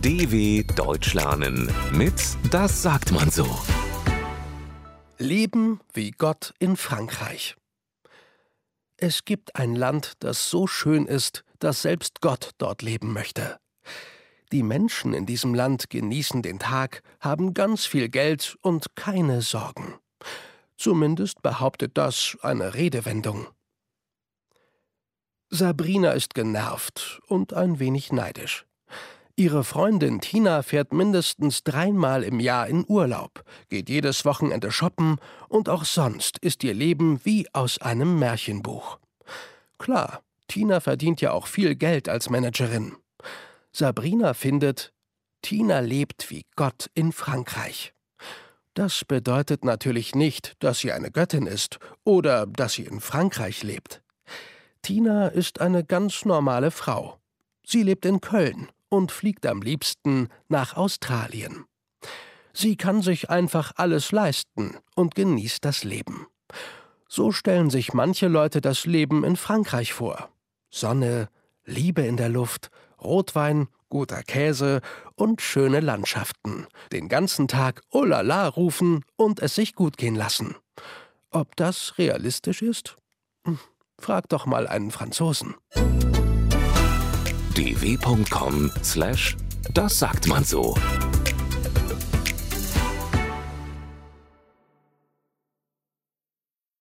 DW Deutsch lernen mit Das sagt man so. Leben wie Gott in Frankreich. Es gibt ein Land, das so schön ist, dass selbst Gott dort leben möchte. Die Menschen in diesem Land genießen den Tag, haben ganz viel Geld und keine Sorgen. Zumindest behauptet das eine Redewendung. Sabrina ist genervt und ein wenig neidisch. Ihre Freundin Tina fährt mindestens 3-mal im Jahr in Urlaub, geht jedes Wochenende shoppen und auch sonst ist ihr Leben wie aus einem Märchenbuch. Klar, Tina verdient ja auch viel Geld als Managerin. Sabrina findet, Tina lebt wie Gott in Frankreich. Das bedeutet natürlich nicht, dass sie eine Göttin ist oder dass sie in Frankreich lebt. Tina ist eine ganz normale Frau. Sie lebt in Köln und fliegt am liebsten nach Australien. Sie kann sich einfach alles leisten und genießt das Leben. So stellen sich manche Leute das Leben in Frankreich vor. Sonne, Liebe in der Luft, Rotwein, guter Käse und schöne Landschaften. Den ganzen Tag Oh la la rufen und es sich gut gehen lassen. Ob das realistisch ist? Frag doch mal einen Franzosen. dw.com/Das sagt man so.